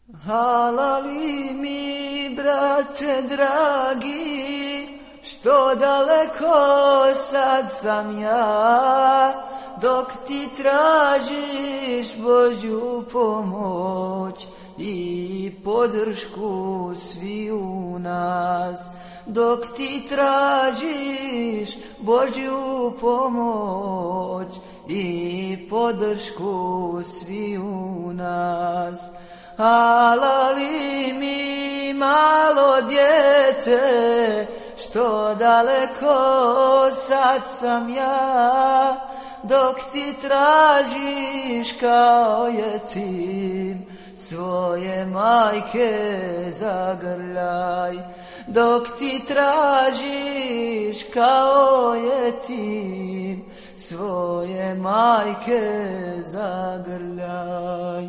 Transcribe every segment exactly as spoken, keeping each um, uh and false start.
Halali mi, brate dragi, što daleko sad sam ja, dok ti tražiš Božju pomoć i podršku sviju nas. Dok ti tražiš Božju pomoć i podršku sviju nas. Halali mi, malo dijete, što daleko sad sam ja, dok ti tražiš kao jetim svoje majke zagrljaj. Dok ti tražiš kao jetim svoje majke zagrljaj.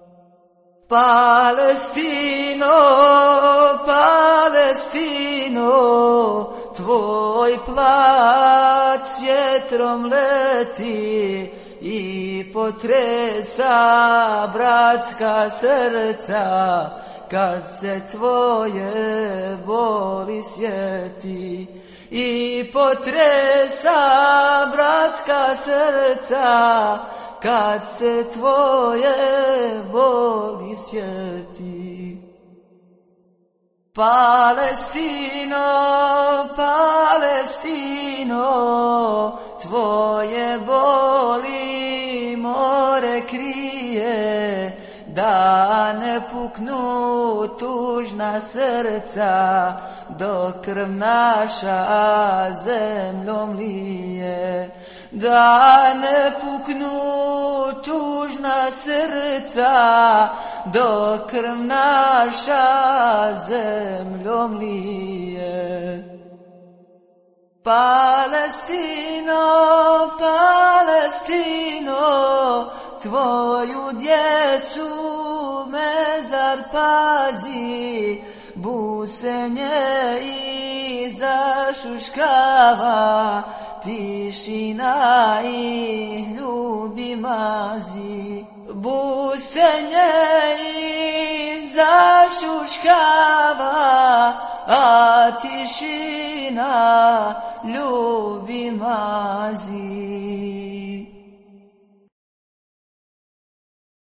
Palestino, Palestino, tvoj plač vjetrom leti i potresa bratska srca, kad se tvoje boli sjeti. I potresa bratska srca, kad se tvoje boli sjeti. Palestino, Palestino, tvoje boli more krije, da ne puknu tužna srca, dok krv naša zemljom lije. Da ne puknu tužna srca, dok krv naša zemljom lije. Palestino, Palestino, tvoju djecu mezar pazi, busenje i zašuškava, tišina i ljubi mazi. Busenje i zašuškava, a tišina ljubi mazi.